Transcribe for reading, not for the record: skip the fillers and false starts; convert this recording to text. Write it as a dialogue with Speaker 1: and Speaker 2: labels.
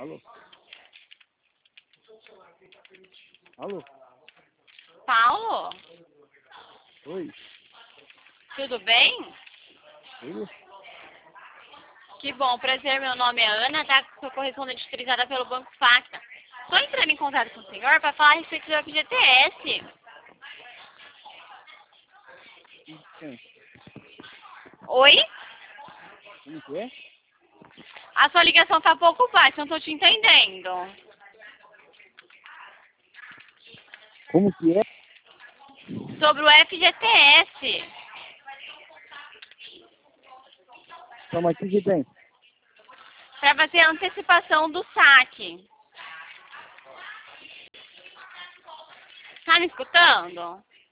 Speaker 1: Alô? Alô?
Speaker 2: Paulo,
Speaker 1: Oi?
Speaker 2: tudo bem?
Speaker 1: Tudo?
Speaker 2: Que bom, prazer, meu nome é Ana, tá? Sou correspondente autorizada pelo Banco Facta. Estou entrando em contato com o senhor para falar a respeito do FGTS.
Speaker 1: Quem?
Speaker 2: Oi?
Speaker 1: Como que é?
Speaker 2: A sua ligação tá pouco baixa, não estou te entendendo.
Speaker 1: Como que é?
Speaker 2: Sobre o FGTS.
Speaker 1: Toma aqui que tem.
Speaker 2: Para fazer a antecipação do saque. Tá me escutando?